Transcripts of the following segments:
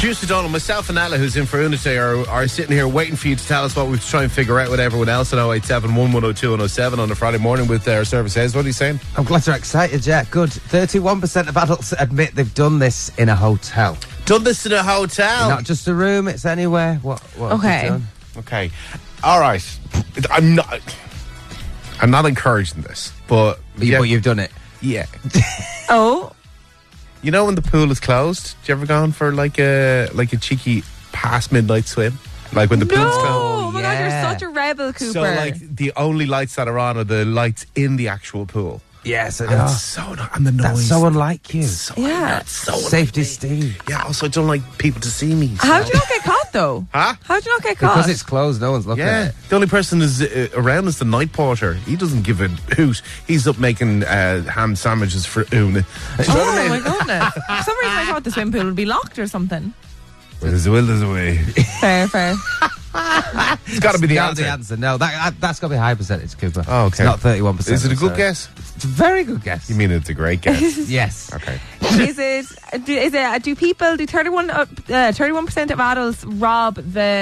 Producer Donald, myself and Ella, who's in for Una today, are sitting here waiting for you to tell us what we try and figure out with everyone else at 087 1102 107 on a Friday morning with our services. What are you saying? I'm glad you're excited, yeah. Good. 31% of adults admit they've done this in a hotel. Done this in a hotel? Not just a room, it's anywhere. What Okay. have you done? Okay. All right. I'm not encouraging this, but... But you've done it. Yeah. Oh. You know when the pool is closed? Do you ever gone for like a cheeky past midnight swim? Like when the pool's closed? Oh my God, yeah. you're such a rebel, Cooper. So like the only lights that are on are the lights in the actual pool. Yes, And it's so and the noise. that's so unlike you. Yeah. It's so Safety unlike me. Steve. Yeah, also I don't like people to see me. So. How'd you not get caught, though? Huh? How'd you not get caught? Because it's closed, no one's looking Yeah, at it. the only person is around is the night porter. He doesn't give a hoot. He's up making ham sandwiches for Una. Oh my goodness. For some reason I thought the swim pool would be locked or something. Well, there's a will, there's a way. Fair. It's got to be the Not answer. the answer. No, that's got to be high percentage, Cooper. Oh, okay. It's not 31%. Is it a good so- guess? It's a very good guess. You mean it's a great guess? Yes. Okay. Is it? Do 31% of adults rob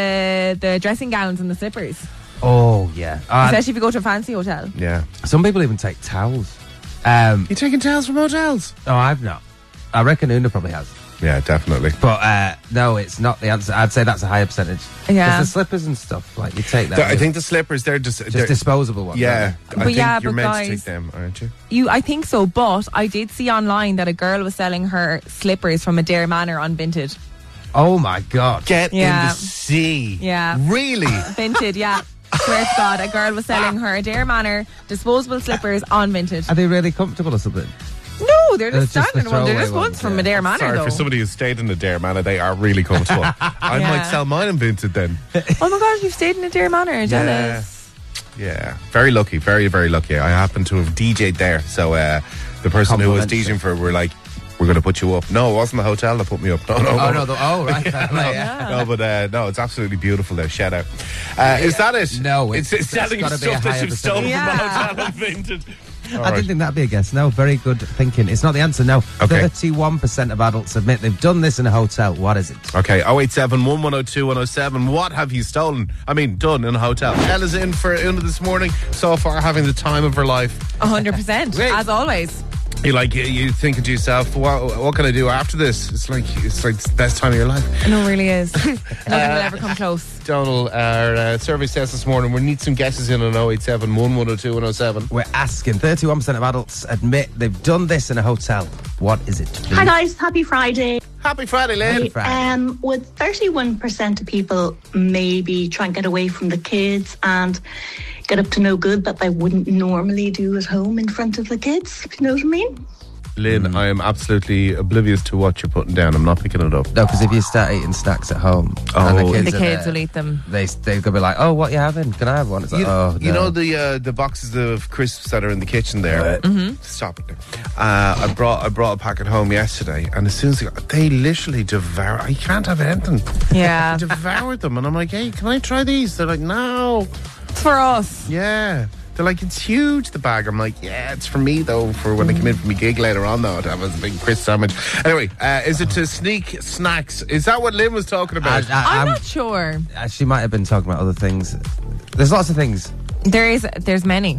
the dressing gowns and the slippers? Oh, yeah. Especially if you go to a fancy hotel. Yeah. Some people even take towels. You taking towels from hotels? No, I've not. I reckon Una probably has. Yeah, definitely. But no, it's not the answer. I'd say that's a higher percentage. Yeah. Because the slippers and stuff, like, you take that. I think the slippers, they're just disposable ones. Yeah, aren't I think yeah, you're but meant guys- to take them, aren't you? I think so, but I did see online that a girl was selling her slippers from Adair Manor on Vinted. they? Oh my God. Get in Yeah. the sea. Yeah. Really? Vinted, yeah. Swear to God, a girl was selling her Adair Manor disposable slippers on Vinted. Are they really comfortable or something? No, they're just just the standard ones. They're just throwaway ones from ones, Adair Manor, Sorry, though. for somebody who's stayed in Adair Manor, they are really comfortable. I Yeah. might sell mine in Vinted then. Oh my God, you've stayed in Adair Manor. Jealous. Yeah, very lucky, very, very lucky. I happen to have DJ'd there. So the person who was Complimentary. DJing for it were like, we're going to put you up. No, it wasn't the hotel that put me up. No. Right. Yeah. No, but no, it's absolutely beautiful there. Shout out. Is that it? No, it's it's selling gotta be a stuff that higher you've stolen percentage. from the Yeah. hotel on Vinted. I didn't think that'd be a guess. No, very good thinking. It's not the answer, no. Okay. 31% of adults admit they've done this in a hotel. What is it? Okay, 087 1102 107. What have you stolen? I mean, done in a hotel. Ella's in for Una this morning. So far, having the time of her life. 100%, as always. You thinking to yourself, what can I do after this? It's like the best time of your life. I know, it really is. Nothing will ever come close. Donald, our survey says this morning, we need some guesses in on 087 1102 107. We're asking 31% of adults admit they've done this in a hotel. What is it? Please? Hi guys, happy Friday. Happy Friday, Lynn. Would 31% of people maybe try and get away from the kids and get up to no good that they wouldn't normally do at home in front of the kids, if you know what I mean? Lynn, I am absolutely oblivious to what you're putting down. I'm not picking it up. No, because if you start eating snacks at home, Oh. and The are kids there, will eat them. they're going to be like, oh, what you having? Can I have one? It's like, oh, no. You know the boxes of crisps that are in the kitchen there. Stop it. I brought a packet home yesterday, and as soon as they literally devour. I can't have anything. Yeah. They devoured them, and I'm like, hey, can I try these? They're like, no. It's for us. Yeah. They're like, it's huge, the bag. I'm like, yeah, it's for me, though, for when I come in from my gig later on, though, to have a big crisp sandwich. Anyway, is it to sneak snacks? Is that what Lynn was talking about? I'm not sure. She might have been talking about other things. There's lots of things. There's many.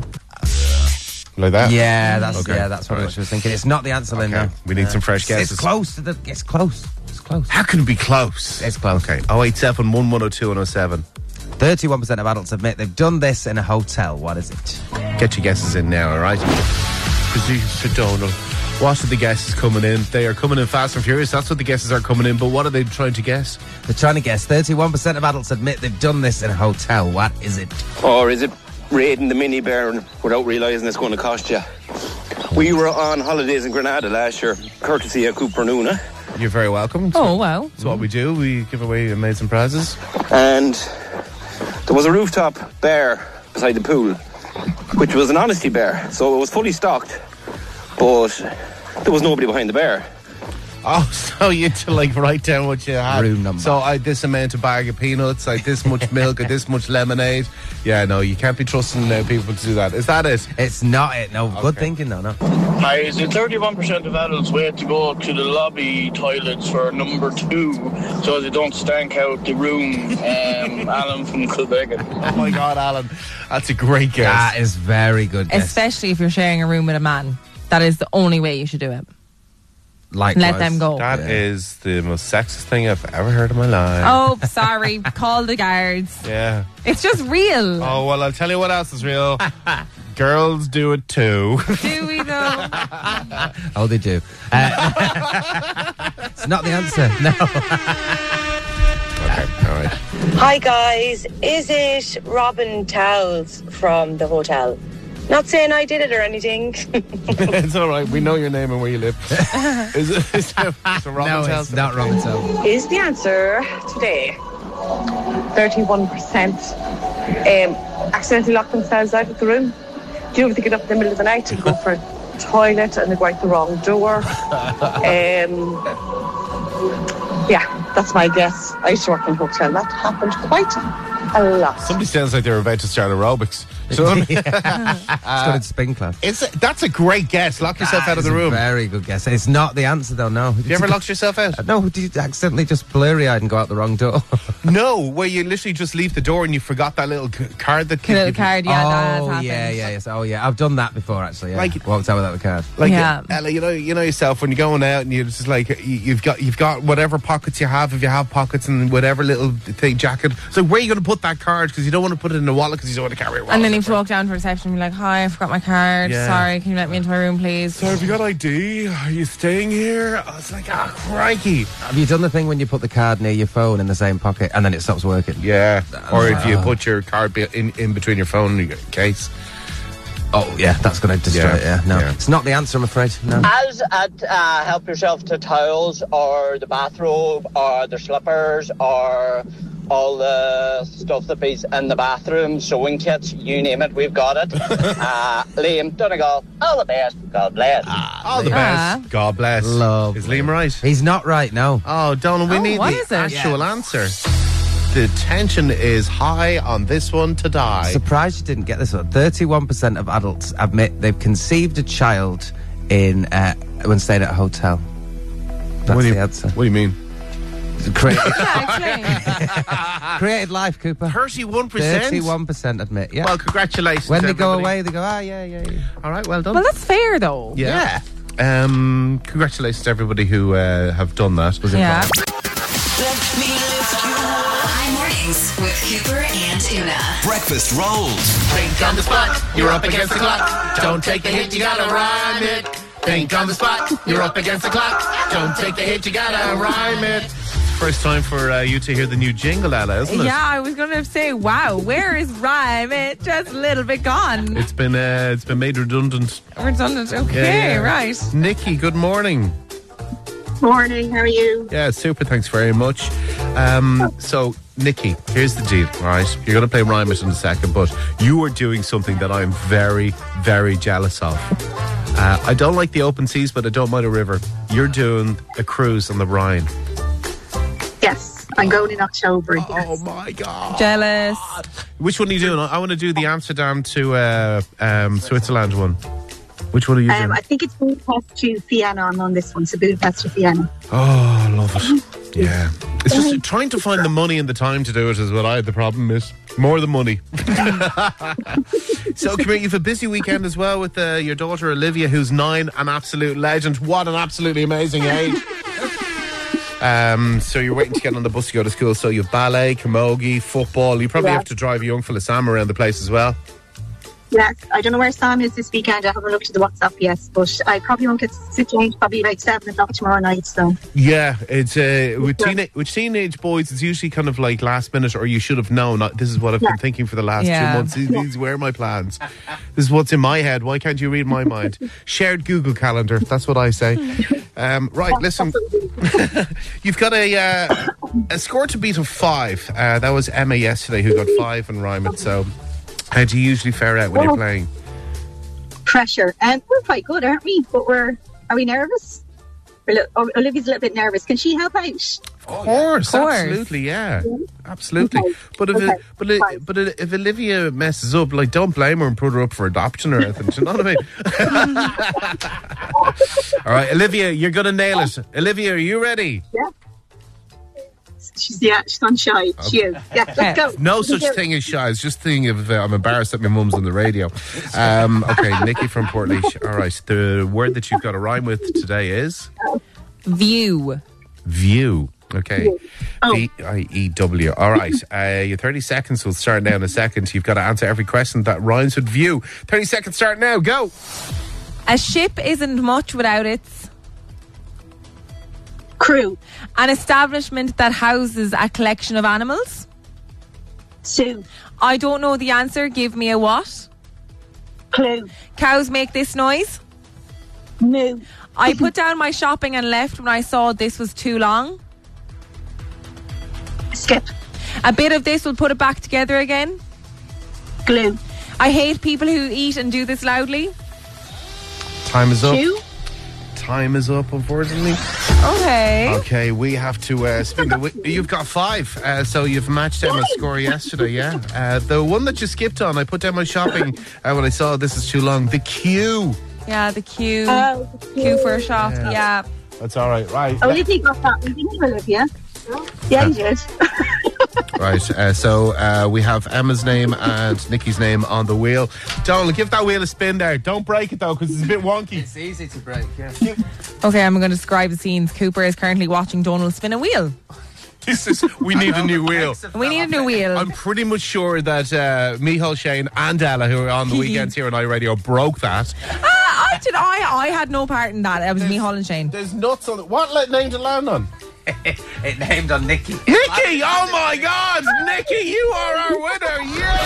Like that? Yeah, that's Okay. that's probably Right. what she was thinking. It's not the answer, Lynn. Okay. No. We need some fresh guesses. It's close. It's close. It's close. How can it be close? It's close. Okay, 087 1102 107. 31% of adults admit they've done this in a hotel. What is it? Get your guesses in now, all right? Producer Donald, what are the guesses coming in? They are coming in fast and furious. That's what the guesses are coming in. But what are they trying to guess? They're trying to guess. 31% of adults admit they've done this in a hotel. What is it? Or is it raiding the minibar without realising it's going to cost you? We were on holidays in Granada last year, courtesy of Cooper and Una, You're very welcome. Oh, wow. That's what we do. We give away amazing prizes. and there was a rooftop bar beside the pool, which was an honesty bar, so it was fully stocked, but there was nobody behind the bar. Oh, so you had to like write down what you had. Room number. So I had this amount of bag of peanuts, I had this much milk, I had this much lemonade. Yeah, no, you can't be trusting people to do that. Is that it? It's not it. No, good thinking though. No. Hi, is it 31% of adults wait to go to the lobby toilets for number 2 so they don't stank out the room? Alan from Kilbeggan. Oh my God, Alan, that's a great guess. That is very good guess. Especially if you're sharing a room with a man. That is the only way you should do it. Likewise. Let them go. That is the most sexist thing I've ever heard in my life. Oh, sorry. Call the guards. Yeah. It's just real. Oh, well, I'll tell you what else is real. Girls do it too. Do we though? Oh, they do. It's not the answer. No. Okay, all right. Hi guys, is it Robin Towles from the hotel? Not saying I did it or anything. It's all right. We know your name and where you live. Is it Robin No, Towles? it's not Robin Towles. Is the answer today 31% accidentally lock themselves out of the room? Do you ever get up in the middle of the night and go for a toilet and they go out the wrong door? Yeah, that's my guess. I used to work in a hotel. That happened quite a lot. Somebody sounds like they're about to start aerobics. So, It's got its spin class. that's a great guess. Lock yourself out of the room. Very good guess. It's not the answer though. No. Have you ever locked yourself out? No. Did you accidentally just blurry-eyed and go out the wrong door? No, where you literally just leave the door and you forgot that little card that Little card, yeah, that has Oh happened. yeah. Yes. Oh yeah. I've done that before actually. Yeah. Like- Walked out without the card. Like Yeah. Ella, you know yourself when you're going out and you're just like you've got whatever pockets you have, if you have pockets, and whatever little thing jacket. So where are you going to put that card? Because you don't want to put it in the wallet because you don't want to carry it around. And then you have to walk down to reception and be like, hi, I forgot my card. Yeah. Sorry, can you let me into my room, please? So have you got ID? Are you staying here? I was like, crikey. Have you done the thing when you put the card near your phone in the same pocket and then it stops working? Yeah. Or if you put your card in between your phone and your case. Oh yeah, that's going to destroy it. Yeah. No, it's not the answer. I'm afraid. No. As at help yourself to towels or the bathrobe or the slippers or all the stuff that is in the bathroom, sewing kits, you name it, we've got it. Liam Donegal, all the best. God bless. All the best. God bless. Lovely. Is Liam right? He's not right. No. Oh, Donald, we need what the is it? actual answer. The tension is high on this one to die. Surprised you didn't get this one. 31% of adults admit they've conceived a child in when staying at a hotel. That's the answer. What do you mean? Created, Yeah, created life, Cooper. 31%? 31% admit. Yeah. Well, congratulations. when they go everybody. away, they go, yeah. All right, well done. Well, that's fair, though. Yeah. Congratulations to everybody who have done that. Yeah. High mornings with Cooper and Una. Breakfast rolls. Think on the spot, you're up against the clock. Don't take the hit, you gotta rhyme it. Think on the spot, you're up against the clock. Don't take the hit, you gotta rhyme it. First time for you to hear the new jingle, Ella, isn't it? Yeah, I was going to say, wow, where is rhyme? It just a little bit gone. It's been made redundant. Redundant. Okay, right. Nikki, good morning. Morning, how are you? Yeah, super. Thanks very much. So, Nikki, here's the deal, right? You're going to play Rhyme It in a second, but you are doing something that I'm very, very jealous of. I don't like the open seas, but I don't mind a river. You're doing a cruise on the Rhine. Yes, I'm going in October. Oh, my God. Jealous. Which one are you doing? I want to do the Amsterdam to Switzerland one. Which one are you doing? I think it's Budapest to Vienna on this one, so Budapest to Vienna. Oh, I love it. Yeah. It's just trying to find the money and the time to do it is what I had the problem is. More the money. So, come here, you've a busy weekend as well with your daughter Olivia, who's 9, an absolute legend. What an absolutely amazing age. So you're waiting to get on the bus to go to school. So you've ballet, camogie, football. You probably have to drive a young fella Sam around the place as well. Yes, I don't know where Sam is this weekend. I haven't looked at the WhatsApp yet, but I probably won't get to sit down probably like 7 o'clock tomorrow night. So yeah, it's with teenage boys, it's usually kind of like last minute, or you should have known. This is what I've been thinking for the last 2 months. These were my plans. This is what's in my head. Why can't you read my mind? Shared Google Calendar. That's what I say. Right, listen. You've got a score to beat of 5. That was Emma yesterday who got 5 in Rhyme It. So how do you usually fare out when you're playing? Pressure. And we're quite good, aren't we? But are we nervous? Olivia's a little bit nervous. Can she help out? Of course. Absolutely, yeah. Absolutely. Okay. But if Olivia messes up, like, don't blame her and put her up for adoption or anything. Do you know what I mean? All right, Olivia, you're going to nail it. Olivia, are you ready? Yeah. She's on shy. Okay. She is. Yeah, let's go. No such thing as shy. It's just thinking of I'm embarrassed that my mum's on the radio. Okay, Nikki from Portlaoise. All right, the word that you've got to rhyme with today is? View. View. Okay. V-I-E-W. All right. Your 30 seconds will start now in a second. You've got to answer every question that rhymes with view. 30 seconds start now. Go. A ship isn't much without its... crew. An establishment that houses a collection of animals. Zoo. I don't know the answer. Give me a what? Clue. Cows make this noise. Moo. I put down my shopping and left when I saw this was too long. Skip. A bit of this will put it back together again. Glue. I hate people who eat and do this loudly. Time is up. Chew. Time is up, unfortunately. Okay, we have to spin the... You've got 5, so you've matched Emma's score yesterday, yeah? The one that you skipped on, I put down my shopping when I saw this is too long. The queue. Yeah, the queue. Queue for a shop, yeah. That's all right, right. Olivia got that one, didn't you, Olivia? Yeah, you did. Right, so we have Emma's name and Nikki's name on the wheel. Donald, give that wheel a spin there. Don't break it though, because it's a bit wonky. It's easy to break, yeah. Okay, I'm going to describe the scenes. Cooper is currently watching Donald spin a wheel. We need a new wheel. We need a new wheel. I'm pretty much sure that Micheál, Shane and Ella, who are on the weekends here on iRadio, broke that. I had no part in that. It was Micheál and Shane. There's nuts on it. What name to land on? It named on Nikki. Nikki! Oh my God! Nikki, you are our winner!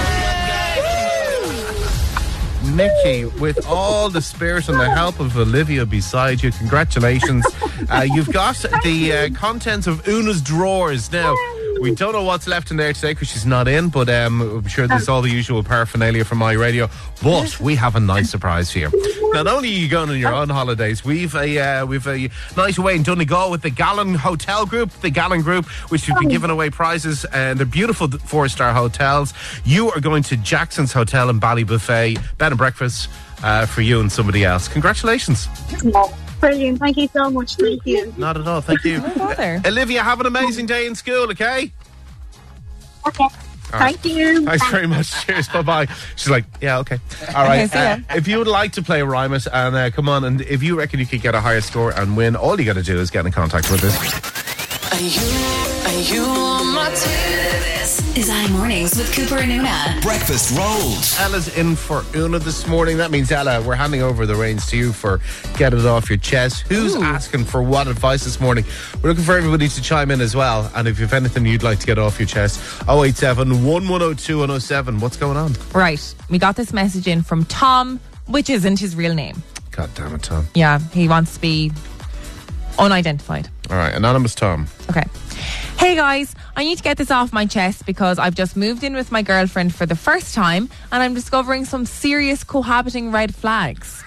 Yay! Nikki, with all the spirit and the help of Olivia beside you, congratulations. You've got the contents of Una's drawers. Now, we don't know what's left in there today because she's not in, but I'm sure there's all the usual paraphernalia from iRadio. But we have a nice surprise for you. Not only are you going on your own holidays, we've a night away in Donegal with the Gallon Hotel Group, which has been giving away prizes, and they're beautiful 4-star hotels. You are going to Jackson's Hotel in Ballybuffet, bed and breakfast for you and somebody else. Congratulations. Brilliant. Thank you so much. Thank you. Not at all. Thank you. No bother. Olivia, have an amazing day in school, okay? Okay. Thank you. Thanks very much. Cheers. Bye-bye. She's like, yeah, okay. All right. Okay, see ya. If you would like to play Rhyme It, and come on, and if you reckon you could get a higher score and win, all you got to do is get in contact with us. Are you on my team? This is iMornings with Cooper and Una. Breakfast rolls. Ella's in for Una this morning. That means, Ella, we're handing over the reins to you for Get It Off Your Chest. Who's asking for what advice this morning? We're looking for everybody to chime in as well. And if you've anything you'd like to get off your chest, 087 1102 107. What's going on? Right. We got this message in from Tom, which isn't his real name. God damn it, Tom. Yeah, he wants to be unidentified. All right, Anonymous Tom. Okay. Hey guys, I need to get this off my chest because I've just moved in with my girlfriend for the first time and I'm discovering some serious cohabiting red flags.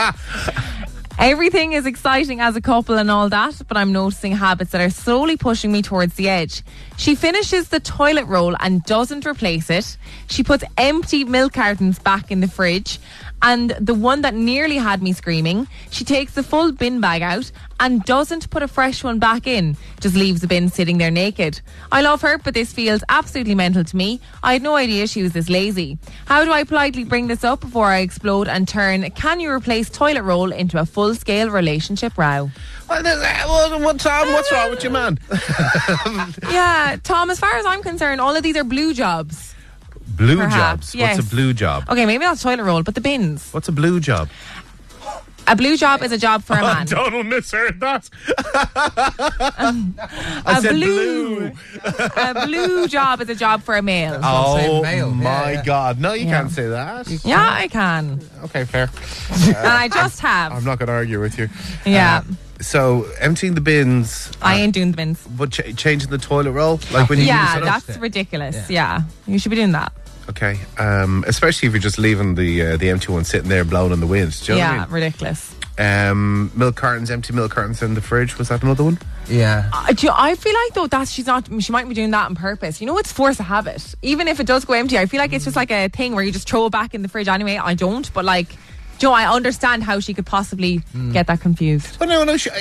Everything is exciting as a couple and all that, but I'm noticing habits that are slowly pushing me towards the edge. She finishes the toilet roll and doesn't replace it. She puts empty milk cartons back in the fridge. And the one that nearly had me screaming, she takes the full bin bag out and doesn't put a fresh one back in, just leaves the bin sitting there naked. I love her, but this feels absolutely mental to me. I had no idea she was this lazy. How do I politely bring this up before I explode and turn can you replace toilet roll into a full-scale relationship row? Tom, what's wrong with you, man? Yeah, Tom, as far as I'm concerned, all of these are blue jobs. Blue Perhaps, jobs? yes. What's a blue job? Okay, maybe not toilet roll, but the bins. What's a blue job? A blue job is a job for a man. Donald misheard that. I said blue. A blue job is a job for a male. Oh, male. my God. No, you can't say that. Yeah, I can. Okay, fair. And I just have. I'm not going to argue with you. Yeah. So, emptying the bins. I ain't doing the bins. But changing the toilet roll? Like when you use it up? That's ridiculous. Yeah. You should be doing that. Okay. Especially if you're just leaving the empty one sitting there blowing in the wind. Do you know what I mean? Ridiculous. Milk cartons, empty milk cartons in the fridge. Was that another one? Yeah. I feel like though that she might be doing that on purpose. You know, it's force of habit. Even if it does go empty, I feel like it's just like a thing where you just throw it back in the fridge anyway. I don't, but like, Joe, I understand how she could possibly get that confused. But no.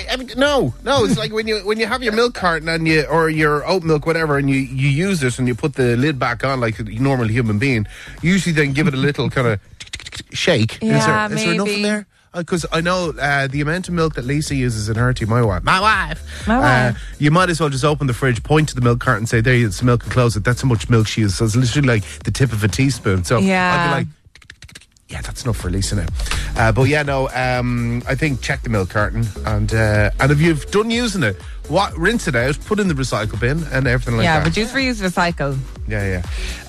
It's like when you have your milk carton and or your oat milk, whatever, and you use it and you put the lid back on like a normal human being. Usually, then give it a little kind of shake. Yeah, is there enough in there? Because I know the amount of milk that Lisa uses in her tea, my wife. You might as well just open the fridge, point to the milk carton, and say, "There, it's milk," and close it. That's how much milk she uses. So it's literally like the tip of a teaspoon. So I'd be like, yeah, that's enough for Lisa now. But yeah, no, I think check the milk carton, and if you've done using it, rinse it out, put it in the recycle bin, and everything like that. Yeah, reduce, reuse, recycle. Yeah.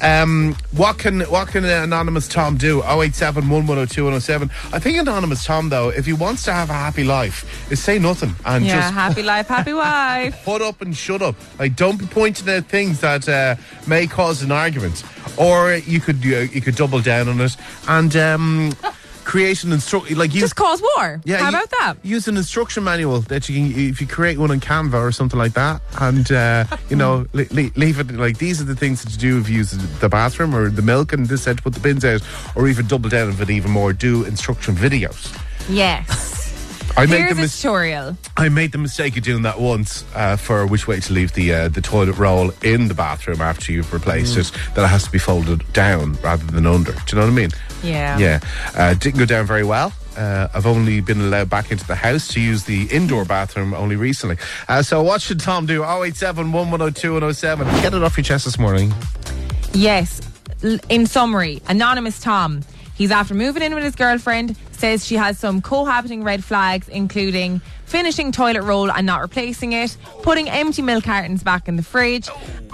What can Anonymous Tom do? 087 110 107. I think Anonymous Tom, though, if he wants to have a happy life, is say nothing and just happy life, happy wife. Put up and shut up. Like, don't be pointing at things that may cause an argument. Or you could double down on it and create an instruction, like just cause war. Yeah, how about that? Use an instruction manual that you can, if you create one on Canva or something like that, and leave it like these are the things that you do if you use the bathroom or the milk, and this said to put the bins out, or even double down on it even more. Do instruction videos. Yes. Here's a tutorial. I made the mistake of doing that once for which way to leave the toilet roll in the bathroom after you've replaced it. That it has to be folded down rather than under. Do you know what I mean? Yeah. Didn't go down very well. I've only been allowed back into the house to use the indoor bathroom only recently. So what should Tom do? 087 110 107. Get it off your chest this morning. Yes. In summary, Anonymous Tom. He's after moving in with his girlfriend, says she has some cohabiting red flags, including finishing toilet roll and not replacing it, putting empty milk cartons back in the fridge,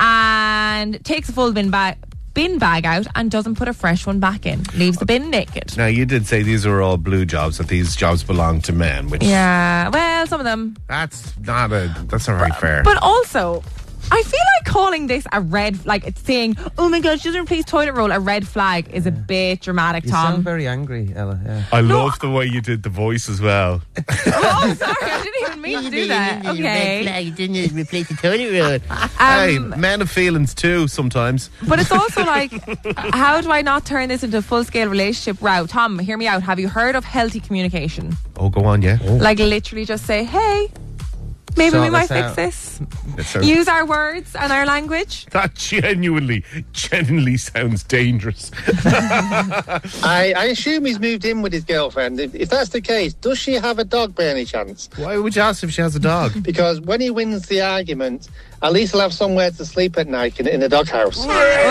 and takes a full bin bag out and doesn't put a fresh one back in. Leaves the bin naked. Now, you did say these are all blue jobs, that these jobs belong to men, which... Yeah, well, some of them. That's not very fair. But also... I feel like calling this a red, like it's saying, "Oh my God, she doesn't replace toilet roll," a red flag is a bit dramatic, Tom. You sound very angry, Ella. Yeah. I love the way you did the voice as well. Oh, sorry, I didn't even mean to do that. Okay. Red flag, you didn't replace the toilet roll. Hey, men have feelings too sometimes. But it's also like, how do I not turn this into a full-scale relationship route? Tom, hear me out. Have you heard of healthy communication? Oh, go on, yeah. Oh. Like literally just say, "Hey, maybe we might fix this." Use our words and our language. That genuinely sounds dangerous. I assume he's moved in with his girlfriend. If that's the case, does she have a dog by any chance? Why would you ask if she has a dog? Because when he wins the argument, at least he'll have somewhere to sleep at night in a doghouse.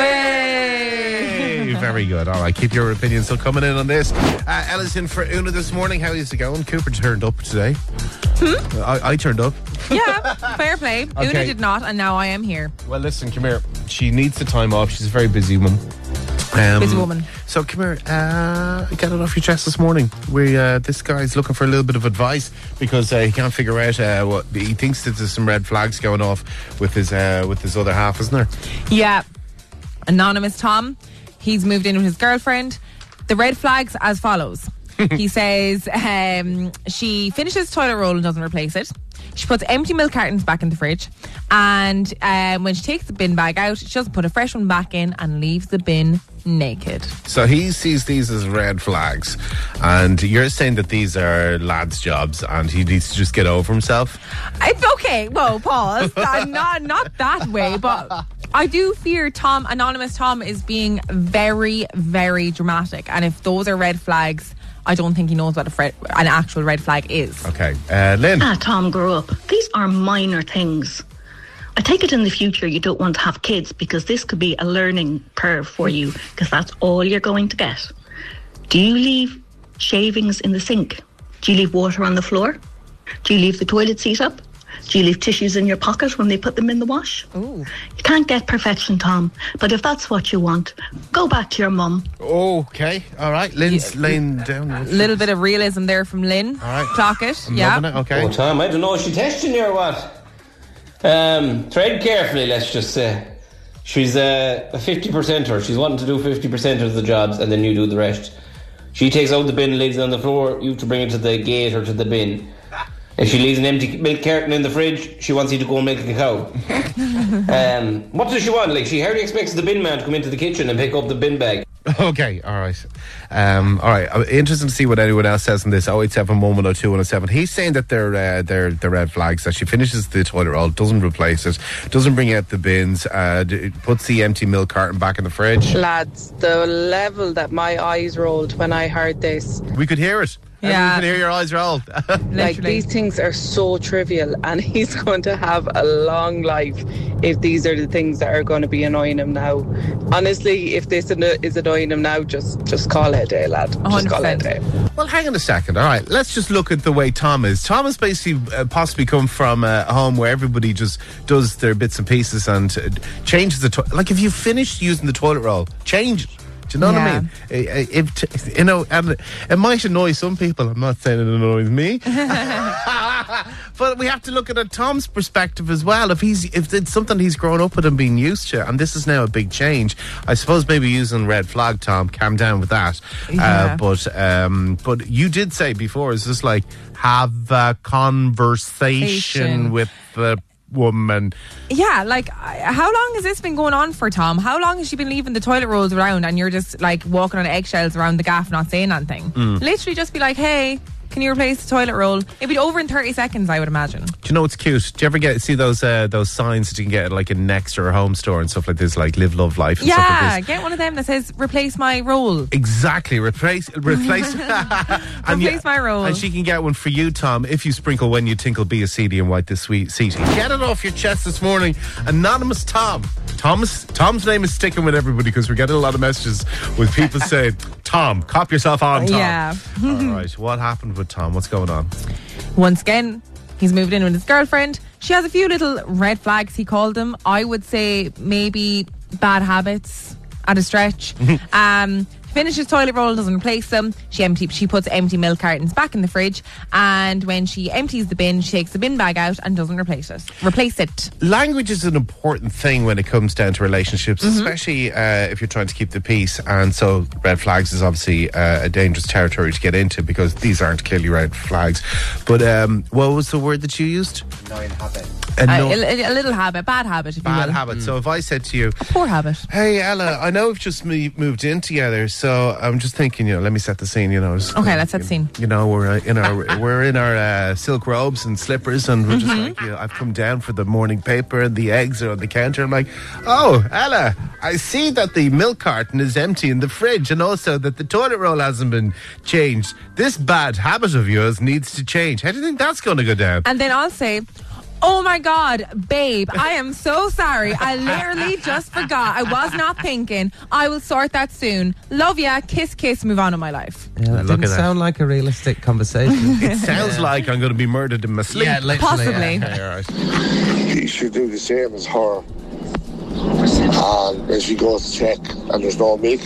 Very good. All right, keep your opinions still coming in on this. Ella's in for Una this morning. How is it going? Cooper turned up today. I turned up. Yeah, fair play. Okay. Una did not, and now I am here. Well, listen, come here. She needs the time off. She's a very busy woman. Busy woman. So come here, get it off your chest this morning. This guy's looking for a little bit of advice because he can't figure out what he thinks that there's some red flags going off with his other half, isn't there? Yeah. Anonymous Tom. He's moved in with his girlfriend. The red flags as follows. He says she finishes toilet roll and doesn't replace it. She puts empty milk cartons back in the fridge. And when she takes the bin bag out, she doesn't put a fresh one back in and leaves the bin naked. So he sees these as red flags. And you're saying that these are lads' jobs and he needs to just get over himself? Okay, well, pause. Not that way, but... I do fear Anonymous Tom is being very, very dramatic. And if those are red flags, I don't think he knows what an actual red flag is. Okay. Lynn? Tom, grow up. These are minor things. I take it in the future you don't want to have kids because this could be a learning curve for you because that's all you're going to get. Do you leave shavings in the sink? Do you leave water on the floor? Do you leave the toilet seat up? Do you leave tissues in your pocket when they put them in the wash? Ooh. You can't get perfection, Tom. But if that's what you want, go back to your mum. Okay. All right. Lynn's laying down. A little bit of realism there from Lynn. All right. Clock it. I'm loving it. Okay. Oh, Tom, I don't know. Is she testing you or what? Tread carefully, let's just say. She's a 50%er. She's wanting to do 50% of the jobs, and then you do the rest. She takes out the bin, leaves it on the floor. You have to bring it to the gate or to the bin. If she leaves an empty milk carton in the fridge, she wants you to go and milk a cow. What does she want? Like, she hardly expects the bin man to come into the kitchen and pick up the bin bag. Okay, all right. All right, I'm interested to see what anyone else says on this. 087 110 107. He's saying that they're red flags, that she finishes the toilet roll, doesn't replace it, doesn't bring out the bins, puts the empty milk carton back in the fridge. Lads, the level that my eyes rolled when I heard this. We could hear it. Yeah. You can hear your eyes roll. Like, these things are so trivial, and he's going to have a long life if these are the things that are going to be annoying him now. Honestly, if this is annoying him now, just call it a day, lad. Just call it a day. Well, hang on a second. All right, let's just look at the way Tom is. Tom has basically possibly come from a home where everybody just does their bits and pieces and changes the toilet. Like, if you finish using the toilet roll, change it. Do you know what I mean? And it might annoy some people. I'm not saying it annoys me. But we have to look at Tom's perspective as well. If it's something he's grown up with and been used to, and this is now a big change, I suppose maybe using red flag, Tom, calm down with that. Yeah. But you did say before, is this like have a conversation with the woman? Yeah, like, how long has this been going on for, Tom? How long has she been leaving the toilet rolls around and you're just like walking on eggshells around the gaff not saying anything? Literally just be like, hey, can you replace the toilet roll? It'd be over in 30 seconds, I would imagine. Do you know what's cute? Do you ever see those signs that you can get at like a Next or a Home Store and stuff like this, like Live, Love, Life and stuff like this? Get one of them that says replace my roll. Exactly, replace Replace my roll. And she can get one for you, Tom, if you sprinkle when you tinkle, be a seedy and white this sweet seedy. Get it off your chest this morning. Anonymous Tom. Tom's name is sticking with everybody because we're getting a lot of messages with people saying, Tom, cop yourself on, Tom. Yeah. All right, what happened with Tom? What's going on? Once again, he's moved in with his girlfriend. She has a few little red flags, he called them. I would say maybe bad habits at a stretch. Finishes toilet roll, doesn't replace them. She puts empty milk cartons back in the fridge, and when she empties the bin, she takes the bin bag out and doesn't replace it. Language is an important thing when it comes down to relationships, especially if you're trying to keep the peace. And so red flags is obviously a dangerous territory to get into because these aren't clearly red flags. But what was the word that you used? Annoying habit. A little habit, bad habit, if you will. Bad habit. So if I said to you, a poor habit. Hey Ella, I know we've just moved in together, so I'm just thinking, let me set the scene. Okay, let's set the scene. We're in our silk robes and slippers, and we're just like, I've come down for the morning paper, and the eggs are on the counter. I'm like, oh Ella, I see that the milk carton is empty in the fridge, and also that the toilet roll hasn't been changed. This bad habit of yours needs to change. How do you think that's going to go down? And then I'll say, oh my God, babe, I am so sorry. I literally just forgot. I was not thinking. I will sort that soon. Love ya. Kiss, kiss. Move on in my life. Yeah, that didn't sound like a realistic conversation. It sounds like I'm going to be murdered in my sleep. Yeah, literally. Possibly. Yeah. Right. He should do the same as her. And when she goes to check and there's no milk,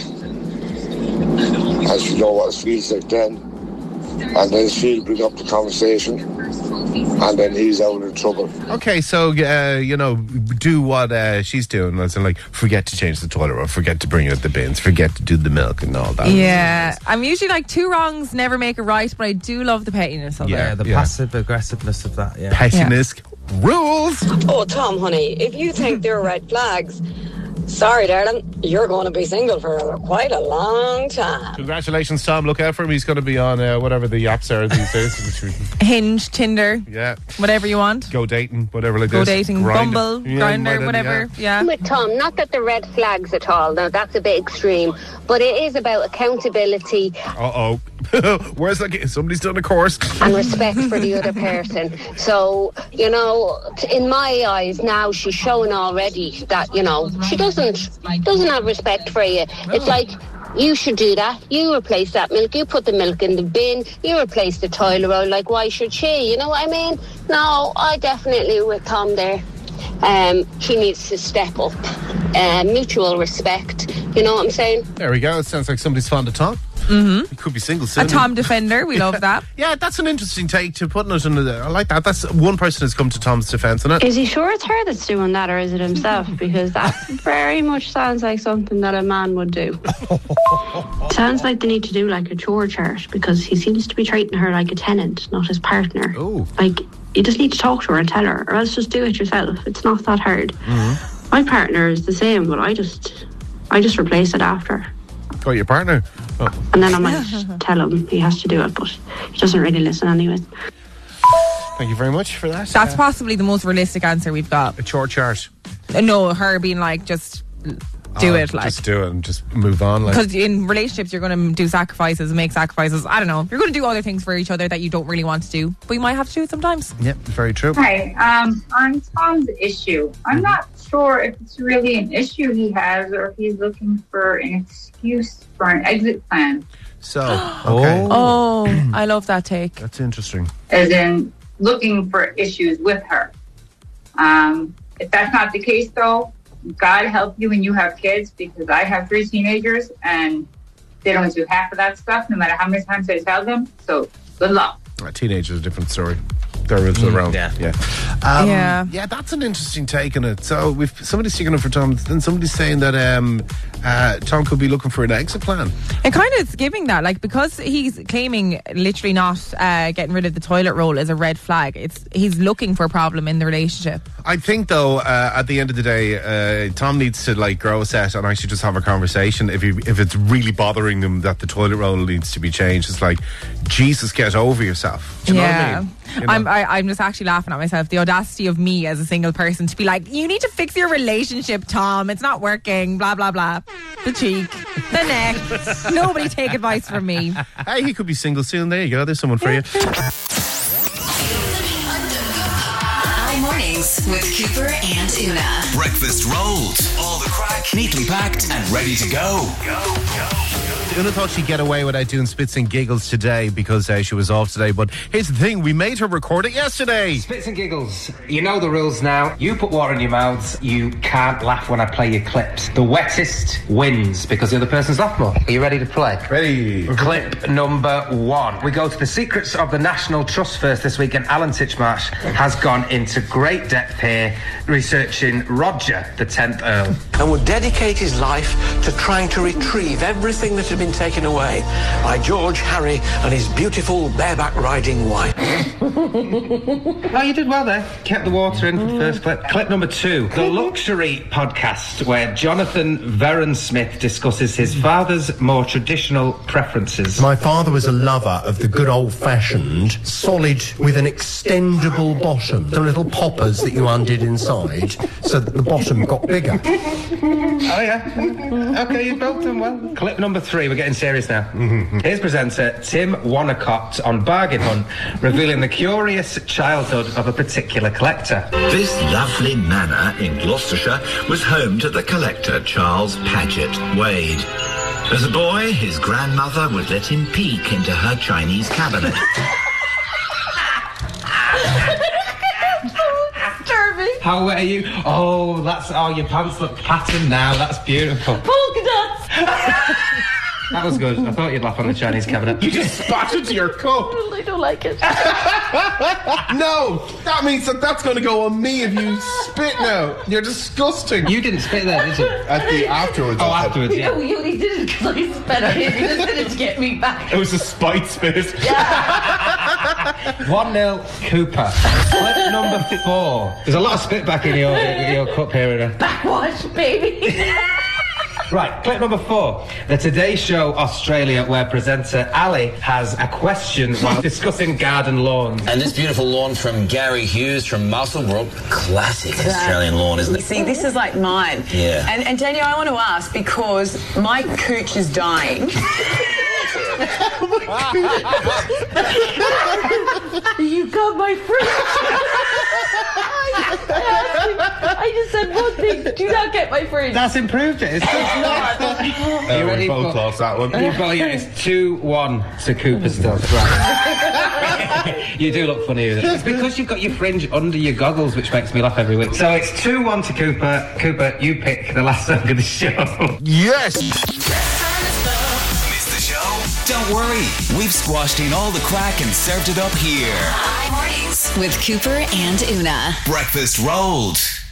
and she knows what it feels like then, and then she'll bring up the conversation, and then he's out of trouble. Okay, so do what she's doing. As in, like, forget to change the toilet roll, forget to bring out the bins, forget to do the milk and all that. Yeah, I'm usually like, two wrongs never make a right, but I do love the pettiness of it. Yeah, the passive aggressiveness of that. Yeah, pettiness rules. Oh, Tom, honey, if you think they're red flags, sorry, darling, you're going to be single for quite a long time. Congratulations, Tom. Look out for him. He's going to be on whatever the apps are these days. Hinge, Tinder. Yeah. Whatever you want. Go dating, whatever like this. Go dating, Bumble, Grindr, whatever. Yeah. I'm with Tom, not that the red flags at all. Now, that's a bit extreme. But it is about accountability. Uh-oh. Where's somebody's done a course. And respect for the other person. So, in my eyes now, she's showing already that, she doesn't have respect for you. It's like, you should do that. You replace that milk. You put the milk in the bin. You replace the toilet roll. Like, why should she? You know what I mean? No, I definitely with Tom there. She needs to step up. Mutual respect. You know what I'm saying? There we go. It sounds like somebody's fond of Tom. Mm-hmm. He could be single soon. A Tom defender, we love that. Yeah, that's an interesting take to putting it in. I like that. That's one person has come to Tom's defence, isn't it? Is he sure it's her that's doing that, or is it himself? Because that very much sounds like something that a man would do. Sounds like they need to do like a chore chart, because he seems to be treating her like a tenant, not his partner. Oh. Like, you just need to talk to her and tell her, or else just do it yourself. It's not that hard. Mm-hmm. My partner is the same, but I just replace it after. Oh, your partner? Oh. And then I might tell him he has to do it, but he doesn't really listen anyways. Thank you very much for that. That's possibly the most realistic answer we've got. A chore chart. No, her being like, just do it. Like, just do it and just move on. Because in relationships, you're going to do sacrifices and make sacrifices. I don't know. You're going to do other things for each other that you don't really want to do, but you might have to do it sometimes. Yep, very true. Hi, on Tom's issue, I'm not sure if it's really an issue he has or if he's looking for an excuse for an exit plan. So, okay. Oh, I love that take. That's interesting. As in looking for issues with her. If that's not the case, though, God help you when you have kids, because I have 3 teenagers and they don't do half of that stuff, no matter how many times I tell them. So, good luck. Teenagers, a different story. They're around. Yeah. Yeah, that's an interesting take on it. So somebody's taking it for Tom, then somebody's saying that Tom could be looking for an exit plan. It kind of is giving that, like, because he's claiming literally not getting rid of the toilet roll is a red flag. He's looking for a problem in the relationship. I think, though, at the end of the day, Tom needs to like grow a set and actually just have a conversation. If it's really bothering them that the toilet roll needs to be changed, it's like, Jesus, get over yourself. Do you know what I mean? You know? I'm just actually laughing at myself. The audacity of me as a single person to be like, you need to fix your relationship, Tom. It's not working. Blah, blah, blah. The cheek. The neck. Nobody take advice from me. Hey, he could be single soon. There you go. There's someone for you. Hi Mornings with Cooper and Una. Breakfast rolls. All the crack. Neatly packed and ready to go. Una thought she'd get away without doing spits and giggles today because she was off today, but here's the thing, we made her record it yesterday. Spits and giggles. You know the rules now. You put water in your mouths. You can't laugh when I play your clips. The wettest wins because the other person's laughed more. Are you ready to play? Ready. Clip number 1. We go to the secrets of the National Trust first this week, and Alan Titchmarsh has gone into great depth here researching Roger, the 10th Earl. And would dedicate his life to trying to retrieve everything that had been taken away by George, Harry and his beautiful bareback riding wife. Oh, you did well there. Kept the water in for the first clip. Clip number 2, the Luxury Podcast, where Jonathan Verron Smith discusses his father's more traditional preferences. My father was a lover of the good old-fashioned, solid with an extendable bottom. The little poppers that you undid inside so that the bottom got bigger. Oh, yeah. Okay, you built them well. Clip number 3, we're getting serious now. Here's presenter Tim Wanacott on Bargain Hunt, revealing the curious childhood of a particular collector. This lovely manor in Gloucestershire was home to the collector Charles Paget Wade. As a boy, his grandmother would let him peek into her Chinese cabinet. How are you? Oh, your pants look patterned now. That's beautiful. Polka dots. That was good. I thought you'd laugh on the Chinese cabinet. You just spat into your cup. I don't like it. No, that means that's going to go on me if you spit now. You're disgusting. You didn't spit there, did you? At the afterwards. Oh, afterwards, yeah. No, you only did it because I spat on it. You just did it to get me back. It was a spite spit. 1-0 Cooper. Clip number 4. There's a lot of spit back in your cup here, Ina. Backwash, baby. Right, clip number 4. The Today Show Australia, where presenter Ali has a question while discussing garden lawns. And this beautiful lawn from Gary Hughes from Muswellbrook. Classic Australian lawn, isn't it? See, this is like mine. Yeah. And Daniel, I want to ask, because my cooch is dying. You got my fridge. I just said one thing. Do not get my fridge. That's improved it. It's not. You ready? We both lost that one. It's 2-1 to Cooper still. Right. You do look funny with it. It's because you've got your fringe under your goggles, which makes me laugh every week. So it's 2-1 to Cooper. Cooper, you pick the last song of the show. Yes. Miss the show? Don't worry, we've squashed in all the crack and served it up here. I Mornings with Cooper and Una. Breakfast rolled.